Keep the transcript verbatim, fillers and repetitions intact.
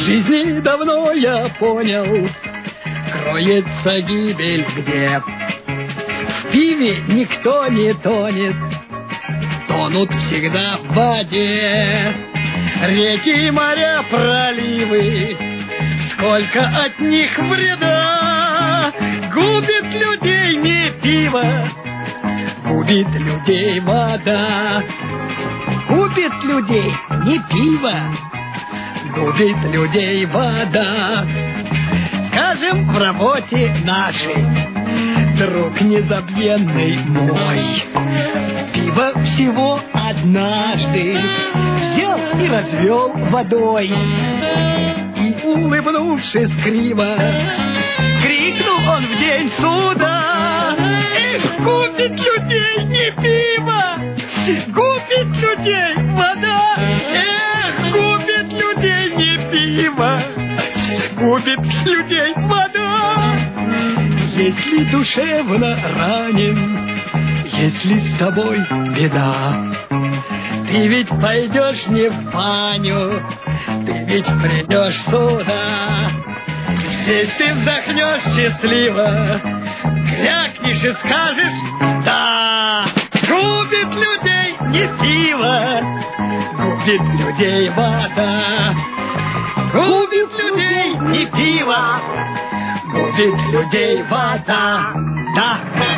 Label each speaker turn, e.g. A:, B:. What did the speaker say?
A: жизни давно я понял, кроется гибель где. В пиве никто не тонет, тонут всегда в воде. Реки, моря, проливы, сколько от них вреда. Губит людей не пиво, губит людей вода. Губит людей не пиво, губит людей вода. Скажем в работе нашей, друг незабвенный мой, пиво всего однажды взял и развел водой. И, улыбнувшись криво, крикнул он в день суда: эх, губит людей не пиво, губит людей вода. Эх, губит людей не пиво, губит людей вода. Если душевно ранен, если с тобой беда, ты ведь пойдешь не в баню, ты ведь придешь сюда. Здесь ты вздохнешь счастливо, крякнешь и скажешь да. Губит людей не пиво, губит людей вода. Губит людей не пиво, губит людей вода. Да.